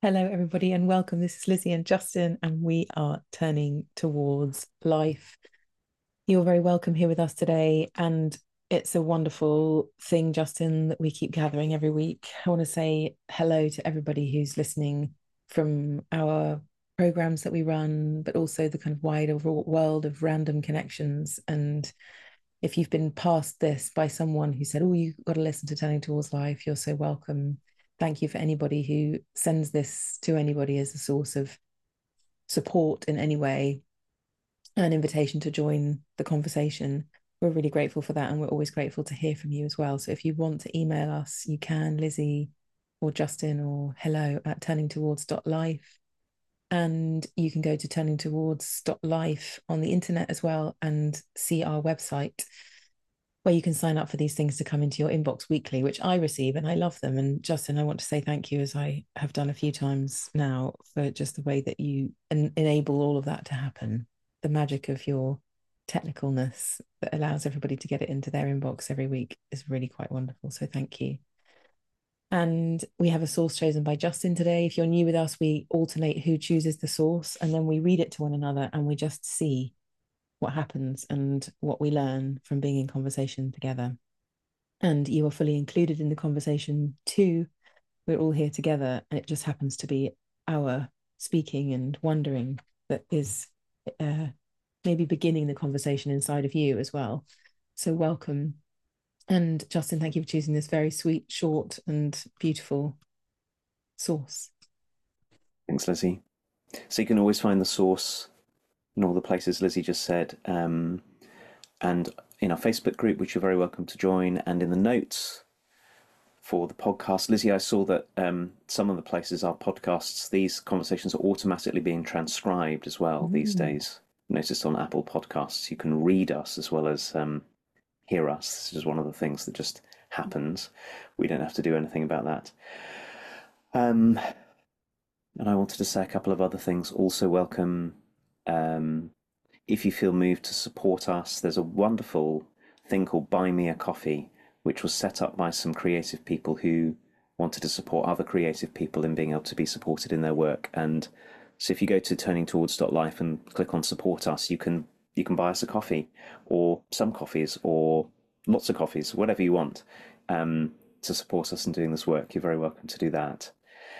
Hello, everybody, and welcome. This is Lizzie and Justin, and we are turning towards life. You're very welcome here with us today, and it's a wonderful thing, Justin, that we keep gathering every week. I want to say hello to everybody who's listening from our programs that we run, but also the kind of wider world of random connections. And if you've been passed this by someone who said, "Oh, you've got to listen to Turning Towards Life," you're so welcome. Thank you for anybody who sends this to anybody as a source of support in any way, an invitation to join the conversation. We're really grateful for that, and we're always grateful to hear from you as well. So if you want to email us, you can, Lizzie or Justin, or hello@turningtowards.life. And you can go to turningtowards.life on the internet as well and see our website where you can sign up for these things to come into your inbox weekly, which I receive and I love them. And Justin, I want to say thank you, as I have done a few times now, for just the way that you enable all of that to happen. The magic of your technicalness that allows everybody to get it into their inbox every week is really quite wonderful. So thank you. And we have a source chosen by Justin today. If you're new with us, we alternate who chooses the source, and then we read it to one another and we just see what happens and what we learn from being in conversation together. And you are fully included in the conversation too. We're all here together, and it just happens to be our speaking and wondering that is uh, maybe beginning the conversation inside of you as well. So welcome. And Justin, thank you for choosing this very sweet, short, and beautiful source. Thanks, Lizzie. So you can always find the source in all the places Lizzie just said, and in our Facebook group, which you're very welcome to join, and in the notes for the podcast. Lizzie, I saw that some of the places our podcasts, these conversations are automatically being transcribed as well these days. I noticed on Apple Podcasts, you can read us as well as hear us. This is one of the things that just happens. We don't have to do anything about that. And I wanted to say a couple of other things. Also, welcome if you feel moved to support us. There's a wonderful thing called Buy Me a Coffee, which was set up by some creative people who wanted to support other creative people in being able to be supported in their work. And so if you go to turningtowards.life and click on support us, you can buy us a coffee, or some coffees, or lots of coffees, whatever you want, to support us in doing this work. You're very welcome to do that.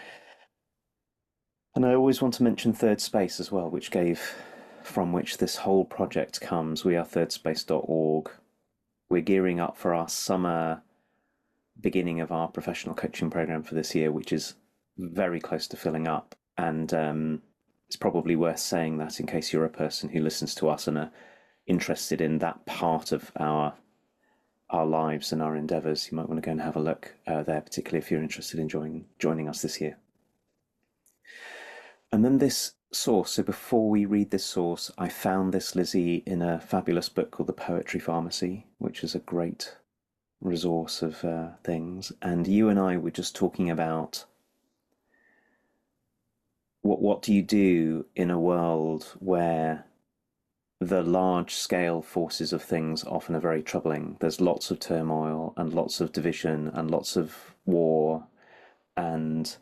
And I always want to mention Third Space as well, from which this whole project comes. We are thirdspace.org. We're gearing up for our summer beginning of our professional coaching program for this year, which is very close to filling up. And it's probably worth saying that in case you're a person who listens to us and are interested in that part of our lives and our endeavours, you might want to go and have a look there, particularly if you're interested in joining us this year. And then this source. So before we read this source, I found this, Lizzie, in a fabulous book called The Poetry Pharmacy, which is a great resource of things. And you and I were just talking about what do you do in a world where the large scale forces of things often are very troubling. There's lots of turmoil and lots of division and lots of war, and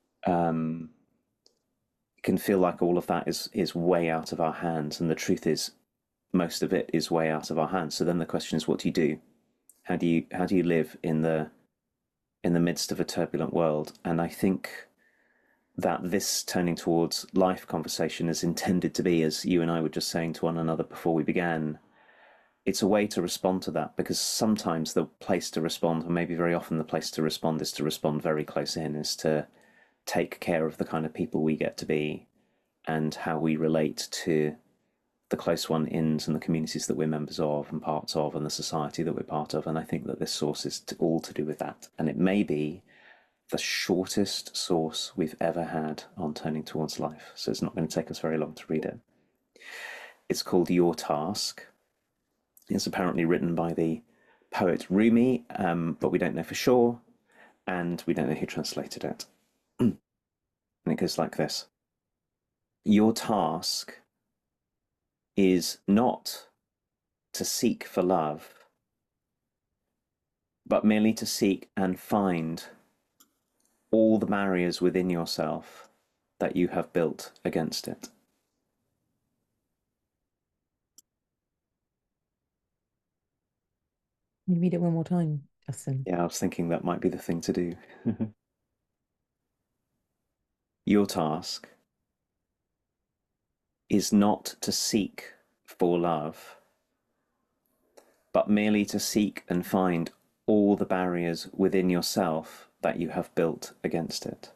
it can feel like all of that is way out of our hands. And the truth is, most of it is way out of our hands. So then the question is, what do you do? How do you live in the midst of a turbulent world? And I think that this Turning Towards Life conversation is intended to be, as you and I were just saying to one another before we began, it's a way to respond to that, because sometimes the place to respond, or maybe very often the place to respond, is to respond very close in, is to take care of the kind of people we get to be and how we relate to the close one-ins and the communities that we're members of and parts of and the society that we're part of. And I think that this source is all to do with that. And it may be the shortest source we've ever had on Turning Towards Life, so it's not going to take us very long to read it. It's called Your Task. It's apparently written by the poet Rumi, but we don't know for sure, and we don't know who translated it. And it goes like this. Your task is not to seek for love, but merely to seek and find all the barriers within yourself that you have built against it. Can you read it one more time, Justin? Yeah, I was thinking that might be the thing to do. Your task is not to seek for love, but merely to seek and find all the barriers within yourself that you have built against it.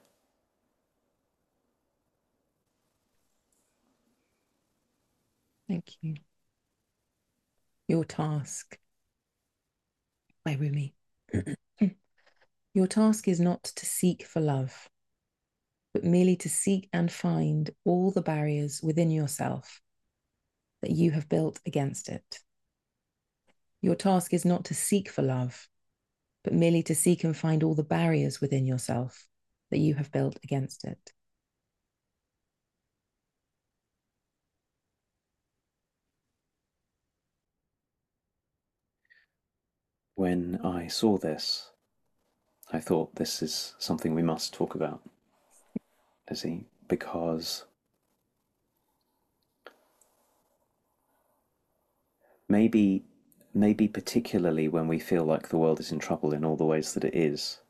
Thank you. Your task by Rumi. Your task is not to seek for love, but merely to seek and find all the barriers within yourself that you have built against it. Your task is not to seek for love, but merely to seek and find all the barriers within yourself that you have built against it. When I saw this, I thought this is something we must talk about, Lizzie, because maybe maybe particularly when we feel like the world is in trouble in all the ways that it is,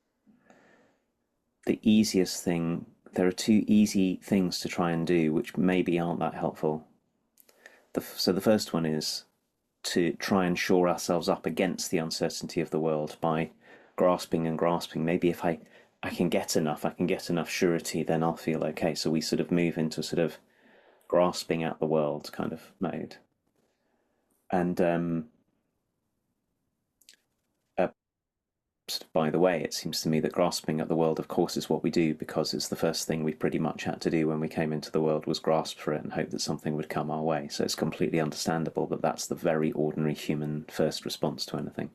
the easiest thing, there are two easy things to try and do which maybe aren't that helpful. So the first one is to try and shore ourselves up against the uncertainty of the world by grasping and grasping. Maybe if I can get enough, I can get enough surety, then I'll feel okay. So we sort of move into a sort of grasping at the world kind of mode. And uh, by the way, it seems to me that grasping at the world, of course, is what we do because it's the first thing we pretty much had to do when we came into the world was grasp for it and hope that something would come our way. So it's completely understandable that that's the very ordinary human first response to anything.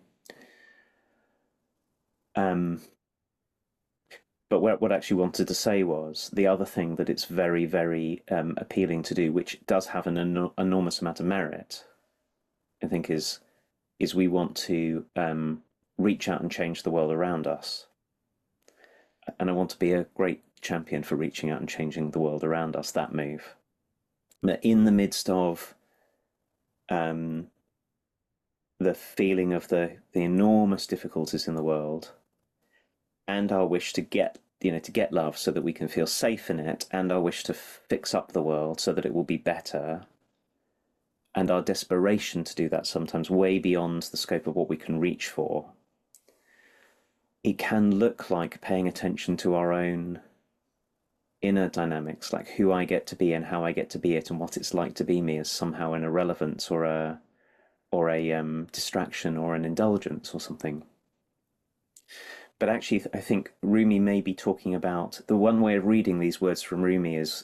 Um, but what I actually wanted to say was the other thing that it's very, very appealing to do, which does have an enormous amount of merit, I think, is we want to reach out and change the world around us. And I want to be a great champion for reaching out and changing the world around us, that move. That in the midst of the feeling of the enormous difficulties in the world and our wish to get to get love so that we can feel safe in it, and our wish to fix up the world so that it will be better, and our desperation to do that sometimes way beyond the scope of what we can reach for, it can look like paying attention to our own inner dynamics, like who I get to be and how I get to be it and what it's like to be me, as somehow an irrelevance or a distraction or an indulgence or something. But actually, I think Rumi may be talking about the one way of reading these words from Rumi is,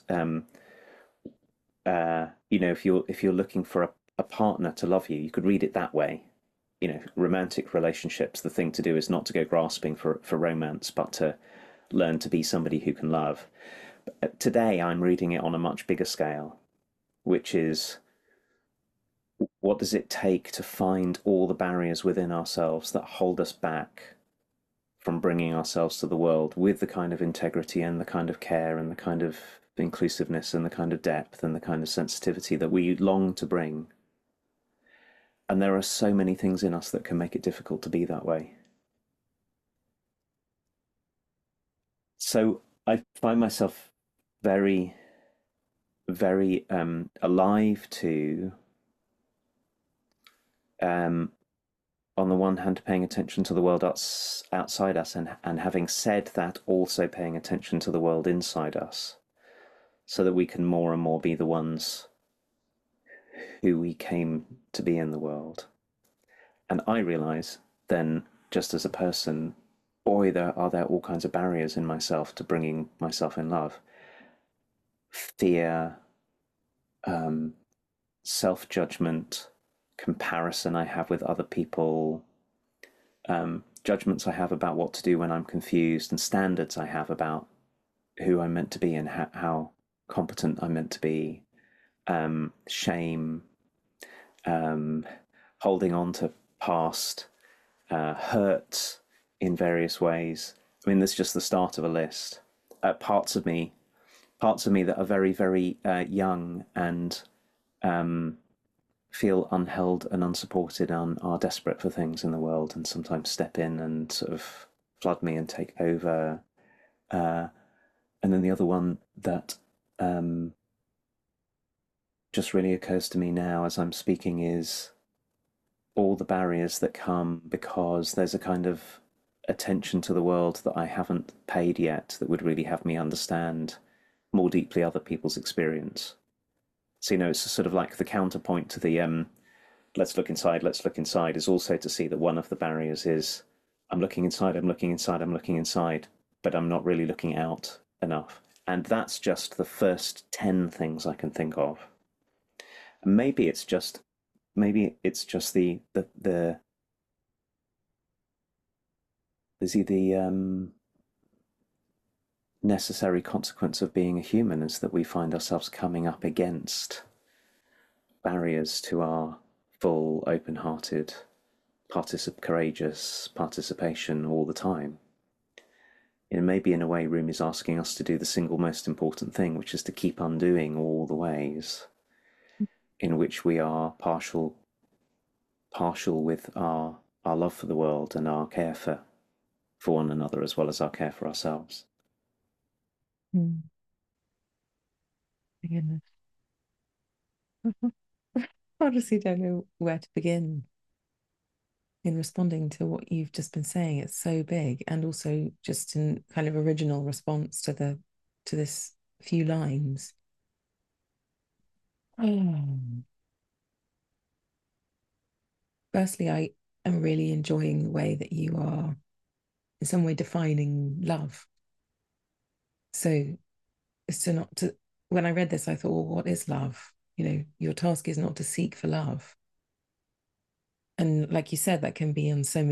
if you're looking for a partner to love you, you could read it that way. Romantic relationships, the thing to do is not to go grasping for romance, but to learn to be somebody who can love. But today, I'm reading it on a much bigger scale, which is what does it take to find all the barriers within ourselves that hold us back from bringing ourselves to the world with the kind of integrity and the kind of care and the kind of inclusiveness and the kind of depth and the kind of sensitivity that we long to bring. And there are so many things in us that can make it difficult to be that way. So I find myself very, very alive to, on the one hand, paying attention to the world outside us, and having said that, also paying attention to the world inside us, so that we can more and more be the ones who we came to be in the world. And I realize then, just as a person, boy, there are all kinds of barriers in myself to bringing myself in love. Fear, self-judgment, comparison I have with other people, judgments I have about what to do when I'm confused, and standards I have about who I'm meant to be and how competent I'm meant to be, shame, holding on to past hurt in various ways. I mean, that's just the start of a list. Parts of me parts of me that are very, very young and um, feel unheld and unsupported and are desperate for things in the world and sometimes step in and sort of flood me and take over. Uh, and then the other one that um, just really occurs to me now as I'm speaking is all the barriers that come because there's a kind of attention to the world that I haven't paid yet that would really have me understand more deeply other people's experience. So, it's sort of like the counterpoint to the let's look inside is also to see that one of the barriers is I'm looking inside, I'm looking inside, I'm looking inside, but I'm not really looking out enough. And that's just the first 10 things I can think of. And maybe it's just the the necessary consequence of being a human is that we find ourselves coming up against barriers to our full, open-hearted, courageous participation all the time. Maybe in a way, Rumi is asking us to do the single most important thing, which is to keep undoing all the ways in which we are partial with our love for the world and our care for one another as well as our care for ourselves. Mm, my goodness. Honestly, don't know where to begin in responding to what you've just been saying. It's so big, and also just in kind of original response to this few lines. Oh. Firstly, I am really enjoying the way that you are in some way defining love. So it's to not to when I read this, I thought, well, what is love? Your task is not to seek for love. And like you said, that can be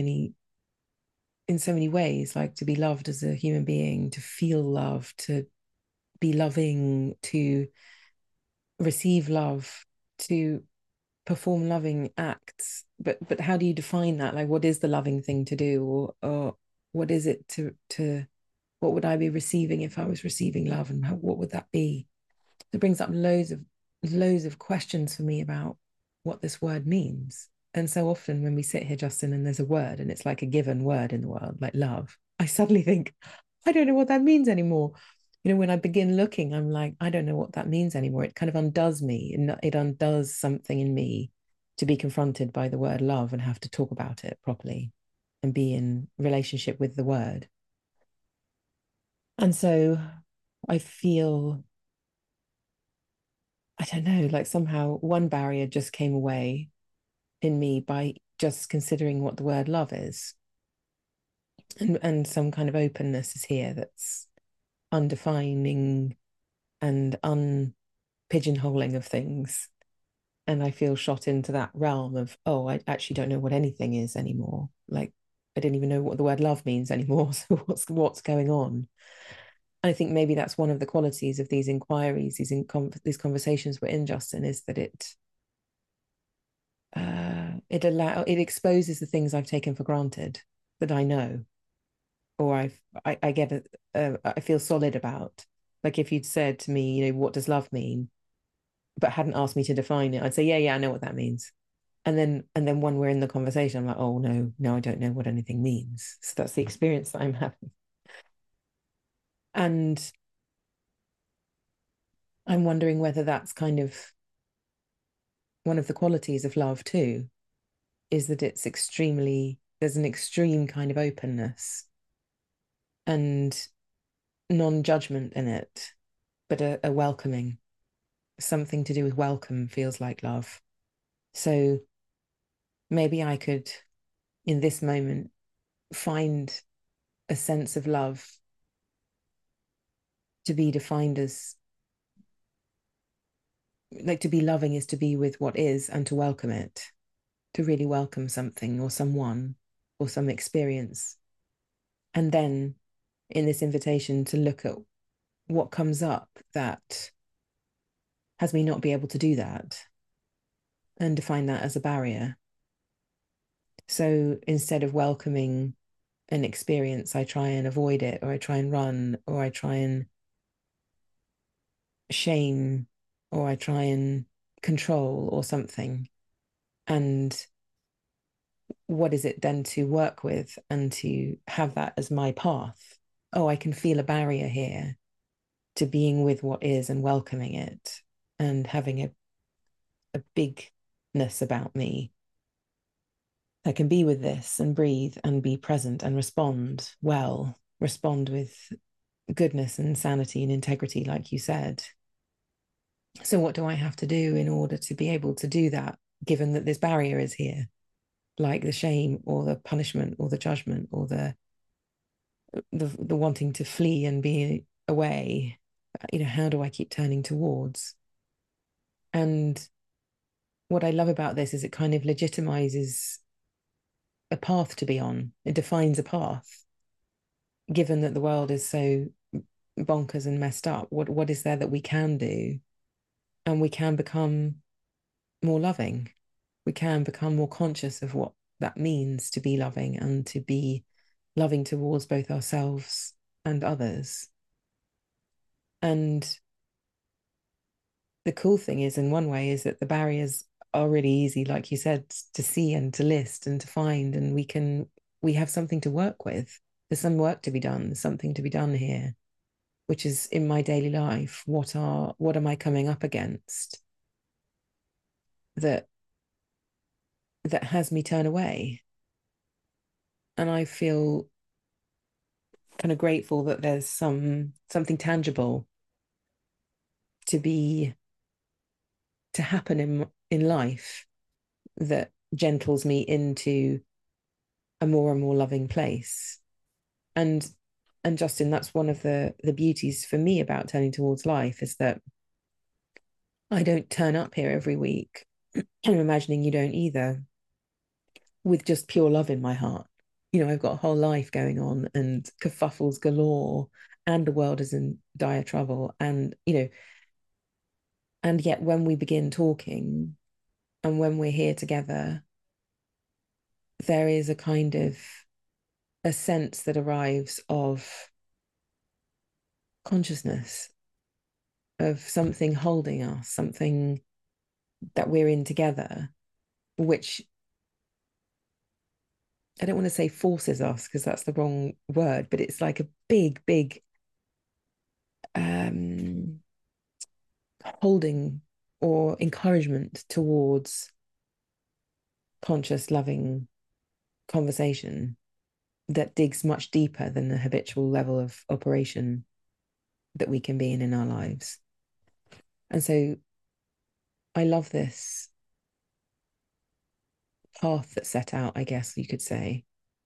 in so many ways, like to be loved as a human being, to feel love, to be loving, to receive love, to perform loving acts. But how do you define that? Like, what is the loving thing to do, or what is it to what would I be receiving if I was receiving love, and what would that be? It brings up loads of questions for me about what this word means. And so often when we sit here, Justin, and there's a word and it's like a given word in the world, like love, I suddenly think, I don't know what that means anymore. When I begin looking, I'm like, I don't know what that means anymore. It kind of undoes me, and it undoes something in me to be confronted by the word love and have to talk about it properly and be in relationship with the word. And so I feel, I don't know, like somehow one barrier just came away in me by just considering what the word love is. And some kind of openness is here that's undefining and unpigeonholing of things. And I feel shot into that realm of, oh, I actually don't know what anything is anymore. Like I don't even know what the word love means anymore. So what's going on? And I think maybe that's one of the qualities of these inquiries, these conversations we're in, Justin, is that it exposes the things I've taken for granted that I know, or I get I feel solid about. Like if you'd said to me, what does love mean, but hadn't asked me to define it, I'd say, yeah, I know what that means. And then when we're in the conversation, I'm like, oh no, I don't know what anything means. So that's the experience that I'm having. And I'm wondering whether that's kind of one of the qualities of love too, is that there's an extreme kind of openness and non-judgment in it, but a welcoming. Something to do with welcome feels like love. So maybe I could, in this moment, find a sense of love to be defined as, like, to be loving is to be with what is and to welcome it, to really welcome something or someone or some experience. And then in this invitation to look at what comes up that has me not be able to do that and define that as a barrier. So instead of welcoming an experience, I try and avoid it, or I try and run, or I try and shame or I try and control or something. And what is it then to work with and to have that as my path? Oh, I can feel a barrier here to being with what is and welcoming it and having a bigness about me. I can be with this and breathe and be present and respond well, respond with goodness and sanity and integrity, like you said. So, what do I have to do in order to be able to do that, given that this barrier is here, like the shame or the punishment or the judgment or the wanting to flee and be away? How do I keep turning towards? And what I love about this is it kind of legitimizes a path to be on. It defines a path, given that the world is so bonkers and messed up. What is there that we can do? And we can become more loving. We can become more conscious of what that means to be loving and to be loving towards both ourselves and others. And the cool thing is, in one way, is that the barriers are really easy, like you said, to see and to list and to find, and we have something to work with. There's some work to be done. There's something to be done here, which is in my daily life. What am I coming up against that has me turn away? And I feel kind of grateful that there's something tangible to happen in life that gentles me into a more and more loving place. And Justin, that's one of the beauties for me about turning towards life, is that I don't turn up here every week. I'm imagining you don't either, with just pure love in my heart. I've got a whole life going on and kerfuffles galore, and the world is in dire trouble. And yet when we begin talking and when we're here together, there is a kind of a sense that arrives of consciousness, of something holding us, something that we're in together, which I don't want to say forces us because that's the wrong word, but it's like a big, big um, holding or encouragement towards conscious, loving conversation that digs much deeper than the habitual level of operation that we can be in our lives. And so I love this path that's set out, I guess you could say,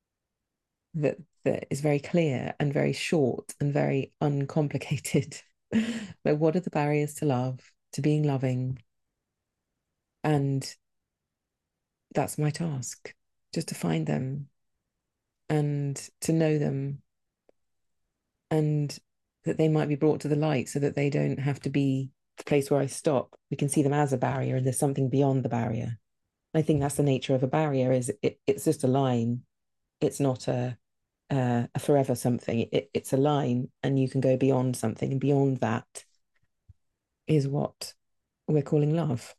that is very clear and very short and very uncomplicated. But what are the barriers to love, to being loving? And that's my task, just to find them and to know them, and that they might be brought to the light so that they don't have to be the place where I stop. We can see them as a barrier and there's something beyond the barrier. I think that's the nature of a barrier, is it's just a line. It's not a forever something. It's a line, and you can go beyond something, and beyond that is what we're calling love.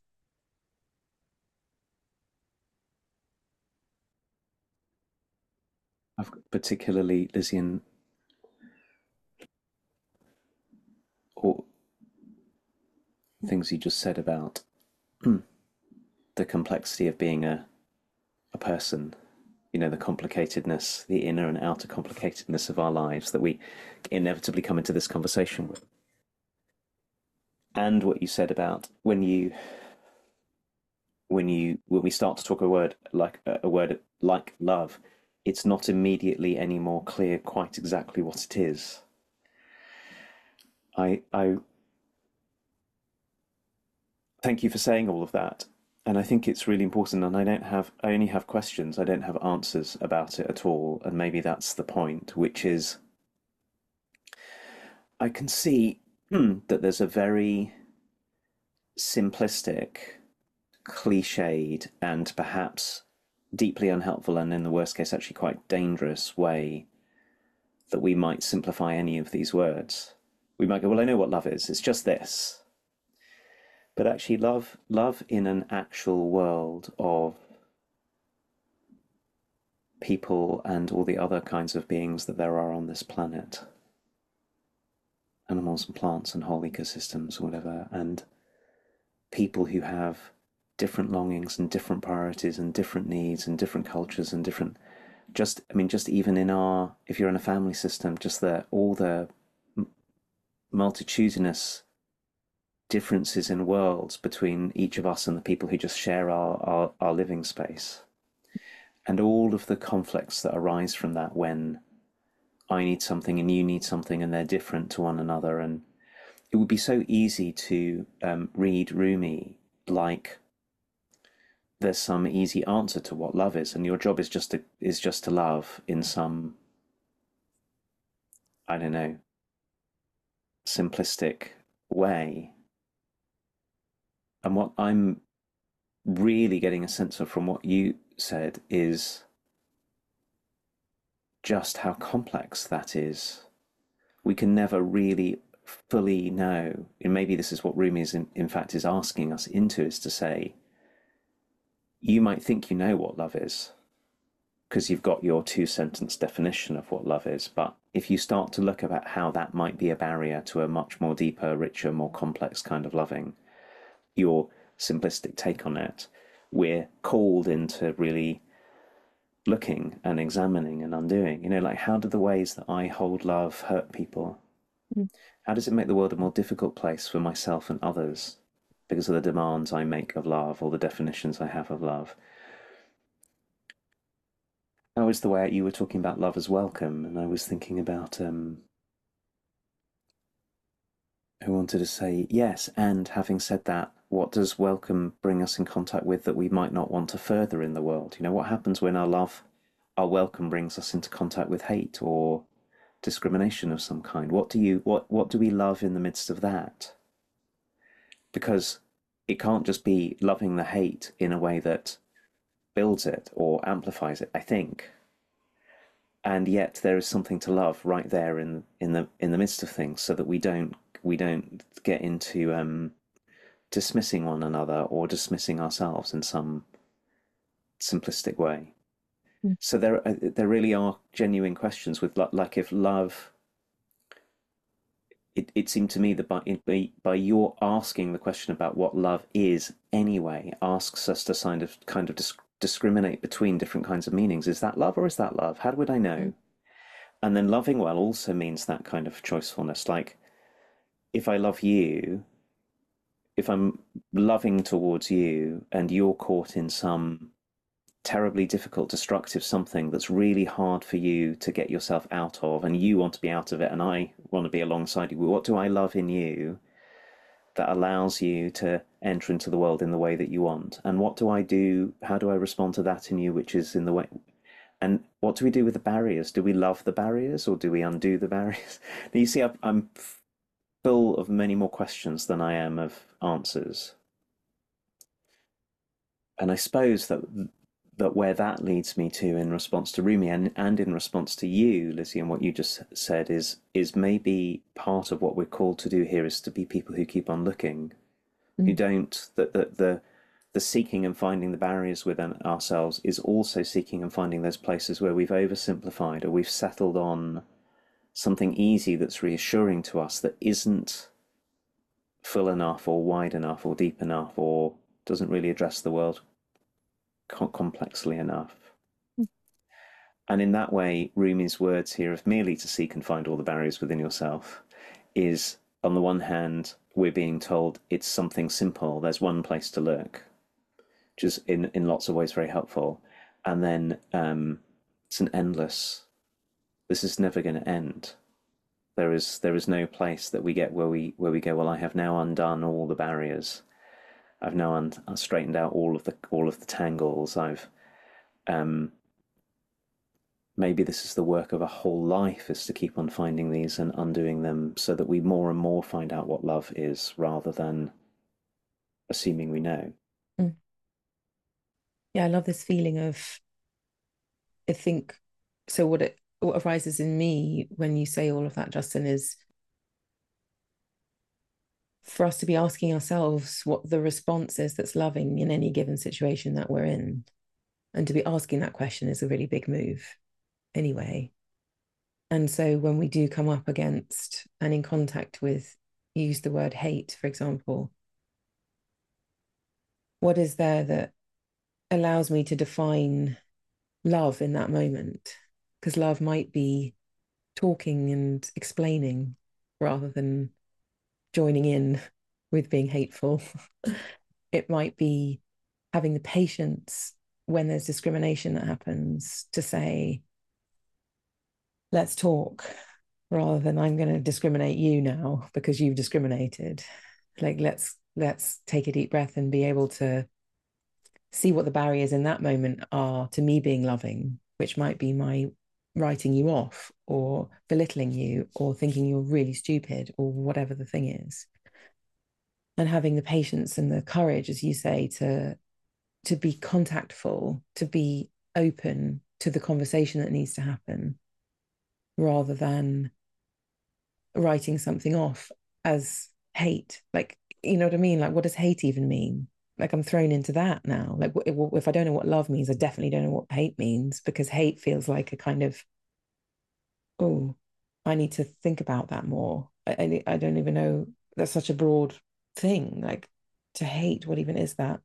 I've particularly, Lizzie, all things you just said about the complexity of being a person, the complicatedness, the inner and outer complicatedness of our lives that we inevitably come into this conversation with. And what you said about when we start to talk a word like love, it's not immediately any more clear quite exactly what it is. I thank you for saying all of that. And I think it's really important. And I only have questions. I don't have answers about it at all. And maybe that's the point, which is I can see that there's a very simplistic, cliched, and perhaps deeply unhelpful, and in the worst case, actually quite dangerous way that we might simplify any of these words, we might go, well, I know what love is. It's just this. But actually, love in an actual world of people and all the other kinds of beings that there are on this planet, animals and plants and whole ecosystems or whatever, and people who have different longings and different priorities and different needs and different cultures and different, just, I mean, just even in our, if you're in a family system, just all the multitudinous differences in worlds between each of us and the people who just share our living space, and all of the conflicts that arise from that when I need something and you need something and they're different to one another. And it would be so easy to read Rumi like there's some easy answer to what love is, and your job is just to love in some, I don't know, simplistic way. And what I'm really getting a sense of from what you said is just how complex that is. We can never really fully know, and maybe this is what Rumi is in fact is asking us into, is to say, you might think you know what love is because you've got your 2 sentence definition of what love is, but if you start to look about how that might be a barrier to a much more deeper, richer, more complex kind of loving, your simplistic take on it, we're called into really looking and examining and undoing. Like, how do the ways that I hold love hurt people? How does it make the world a more difficult place for myself and others because of the demands I make of love or the definitions I have of love? That was the way you were talking about love as welcome, and I was thinking about who wanted to say yes, and having said that, what does welcome bring us in contact with that we might not want to further in the world? What happens when our welcome brings us into contact with hate or discrimination of some kind? What do we love in the midst of that? Because it can't just be loving the hate in a way that builds it or amplifies it, I think. And yet there is something to love right there in the midst of things, so that we don't get into dismissing one another or dismissing ourselves in some simplistic way. So there really are genuine questions with, like, if love. It seemed to me that by your asking the question about what love is anyway, asks us to kind of discriminate between different kinds of meanings. Is that love or is that love? How would I know? And then loving well also means that kind of choicefulness. Like, if I love you, if I'm loving towards you and you're caught in some terribly difficult, destructive something that's really hard for you to get yourself out of, and you want to be out of it, and I want to be alongside you, what do I love in you that allows you to enter into the world in the way that you want? And what do I do? How do I respond to that in you, which is in the way? And what do we do with the barriers? Do we love the barriers or do we undo the barriers? Now, you see, I'm full of many more questions than I am of answers. And I suppose that where that leads me to, in response to Rumi and in response to you, Lizzie, and what you just said, is maybe part of what we're called to do here is to be people who keep on looking, who don't, the seeking and finding the barriers within ourselves is also seeking and finding those places where we've oversimplified or we've settled on something easy that's reassuring to us that isn't full enough or wide enough or deep enough or doesn't really address the world complexly enough. And in that way, Rumi's words here of merely to seek and find all the barriers within yourself is, on the one hand, we're being told it's something simple. There's one place to look, which is in lots of ways very helpful. And then it's an endless. This is never going to end. There is no place that we get where we go, well, I have now undone all the barriers. I've now straightened out all of the tangles. I've maybe this is the work of a whole life, is to keep on finding these and undoing them, so that we more and more find out what love is, rather than assuming we know. Yeah, I love this feeling of, I think, so what arises in me when you say all of that, Justin, is for us to be asking ourselves what the response is that's loving in any given situation that we're in. And to be asking that question is a really big move anyway. And so when we do come up against and in contact with, use the word hate, for example, what is there that allows me to define love in that moment? Because love might be talking and explaining rather than joining in with being hateful. It might be having the patience when there's discrimination that happens to say, let's talk, rather than I'm going to discriminate you now because you've discriminated. Like, let's take a deep breath and be able to see what the barriers in that moment are to me being loving, which might be my writing you off or belittling you or thinking you're really stupid or whatever the thing is. And having the patience and the courage, as you say, to be contactful, to be open to the conversation that needs to happen, rather than writing something off as hate. Like, you know what I mean? Like, what does hate even mean? Like, I'm thrown into that now. Like, if I don't know what love means, I definitely don't know what hate means, because hate feels like a kind of, oh, I need to think about that more. I don't even know. That's such a broad thing. Like, to hate, what even is that?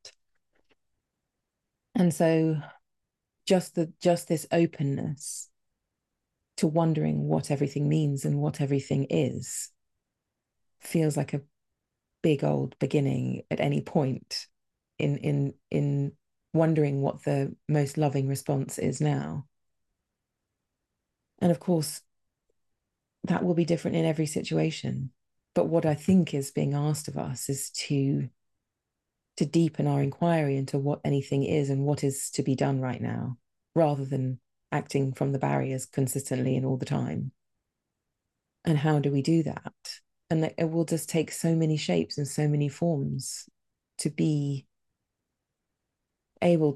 And so just this openness to wondering what everything means and what everything is feels like a big old beginning at any point in wondering what the most loving response is now. And of course, that will be different in every situation. But what I think is being asked of us is to deepen our inquiry into what anything is and what is to be done right now, rather than acting from the barriers consistently and all the time. And how do we do that? And it will just take so many shapes and so many forms to be able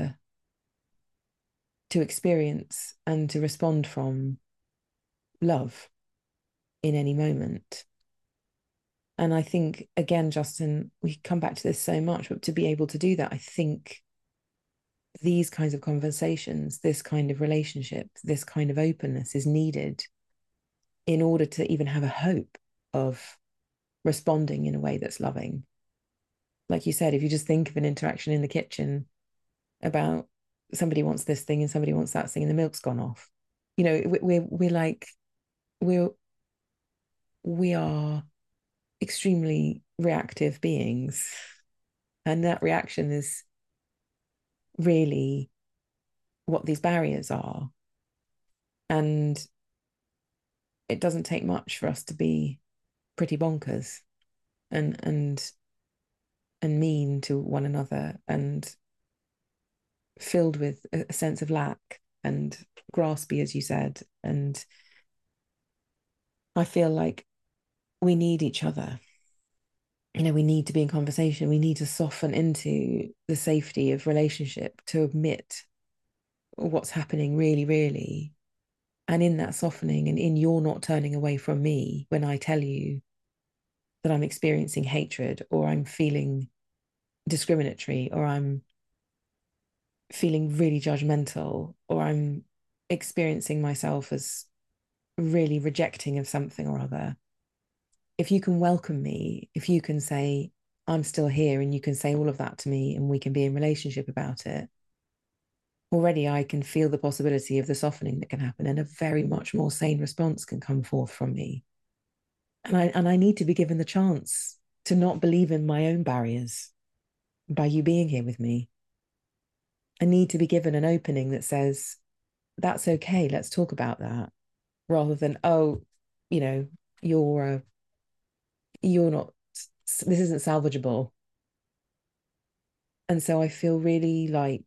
to experience and to respond from love in any moment. And I think, again, Justin, we come back to this so much, but to be able to do that, I think these kinds of conversations, this kind of relationship, this kind of openness is needed in order to even have a hope of responding in a way that's loving. Like you said, if you just think of an interaction in the kitchen about somebody wants this thing and somebody wants that thing and the milk's gone off, you know, we're like, we're we are extremely reactive beings, and that reaction is really what these barriers are. And it doesn't take much for us to be pretty bonkers and and mean to one another and filled with a sense of lack and graspy, as you said. And I feel like we need each other. You know, we need to be in conversation. We need to soften into the safety of relationship to admit what's happening really, really. And in that softening and in your not turning away from me when I tell you that I'm experiencing hatred or I'm feeling discriminatory or I'm feeling really judgmental or I'm experiencing myself as really rejecting of something or other. If you can welcome me, if you can say, I'm still here, and you can say all of that to me and we can be in relationship about it, already I can feel the possibility of the softening that can happen and a very much more sane response can come forth from me. And I need to be given the chance to not believe in my own barriers by you being here with me. I need to be given an opening that says, that's okay, let's talk about that, rather than, oh, you know, you're not, this isn't salvageable. And so I feel really like,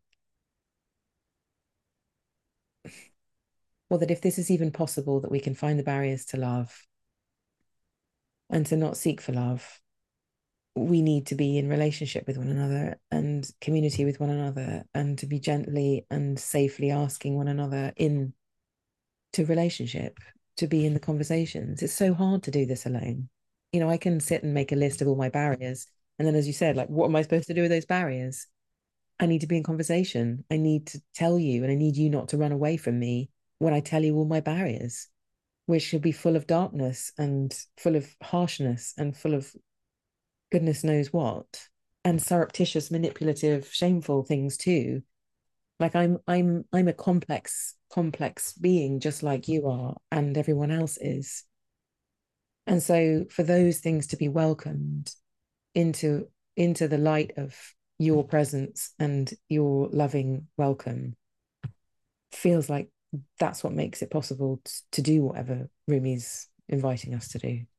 well, that if this is even possible, that we can find the barriers to love and to not seek for love, we need to be in relationship with one another and community with one another, and to be gently and safely asking one another into relationship, to be in the conversations. It's so hard to do this alone. I can sit and make a list of all my barriers. And then, as you said, like, what am I supposed to do with those barriers? I need to be in conversation. I need to tell you, and I need you not to run away from me when I tell you all my barriers, which should be full of darkness and full of harshness and full of goodness knows what, and surreptitious, manipulative, shameful things too. Like I'm a complex being just like you are and everyone else is. And so for those things to be welcomed into the light of your presence and your loving welcome feels like that's what makes it possible to do whatever Rumi's inviting us to do.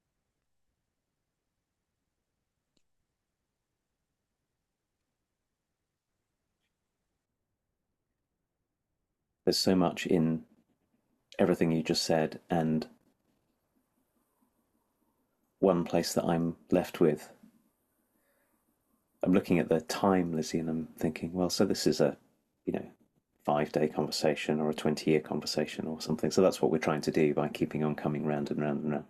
There's so much in everything you just said, and one place that I'm left with, I'm looking at the time, Lizzie, and I'm thinking, well, so this is a, you know, 5 day conversation or a 20-year conversation or something. So that's what we're trying to do by keeping on coming round and round and round.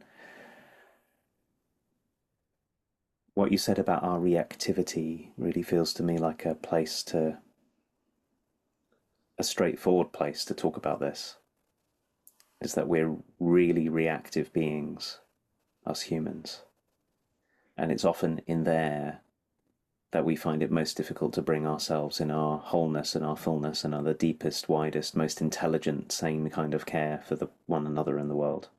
What you said about our reactivity really feels to me like a straightforward place to talk about this. Is that we're really reactive beings, us humans. And it's often in there that we find it most difficult to bring ourselves in our wholeness and our fullness and our the deepest, widest, most intelligent, sane kind of care for the one another in the world.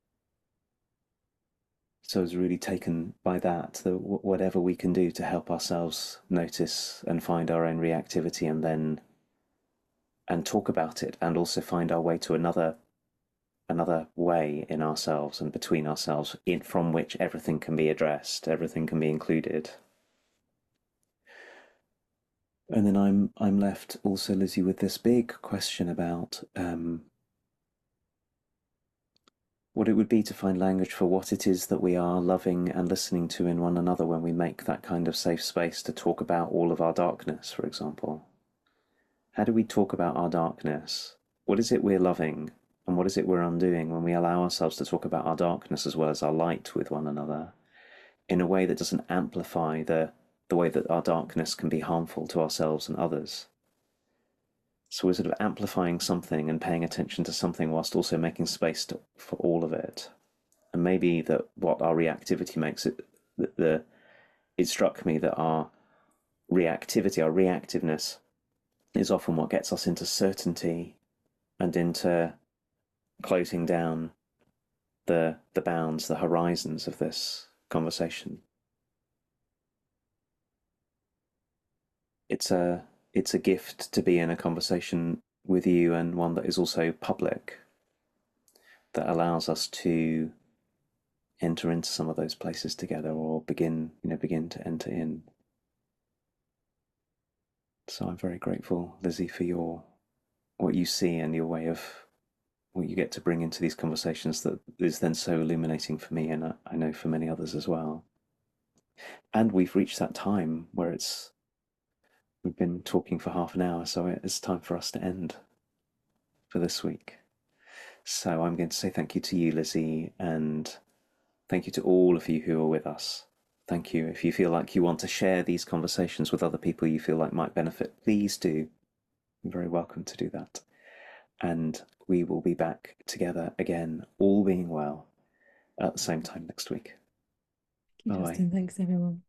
So I was really taken by that whatever we can do to help ourselves notice and find our own reactivity, and talk about it, and also find our way to another way in ourselves and between ourselves, from which everything can be addressed, everything can be included. And then I'm left also, Lizzie, with this big question about what it would be to find language for what it is that we are loving and listening to in one another when we make that kind of safe space to talk about all of our darkness, for example. How do we talk about our darkness? What is it we're loving, and what is it we're undoing when we allow ourselves to talk about our darkness as well as our light with one another in a way that doesn't amplify the way that our darkness can be harmful to ourselves and others? So we're sort of amplifying something and paying attention to something whilst also making space for all of it. And maybe that what our reactivity makes it, it struck me that our reactivity, our reactiveness, is often what gets us into certainty and into closing down the bounds, the horizons of this conversation. It's a gift to be in a conversation with you, and one that is also public, that allows us to enter into some of those places together, or begin to enter in. So I'm very grateful, Lizzie, for what you see and your way of what you get to bring into these conversations that is then so illuminating for me, and I know for many others as well. And we've reached that time where we've been talking for half an hour, so it's time for us to end for this week. So I'm going to say thank you to you, Lizzie, and thank you to all of you who are with us. Thank you. If you feel like you want to share these conversations with other people you feel like might benefit, please do. You're very welcome to do that. And we will be back together again, all being well, at the same time next week. Thank you, Justin. Thanks, everyone.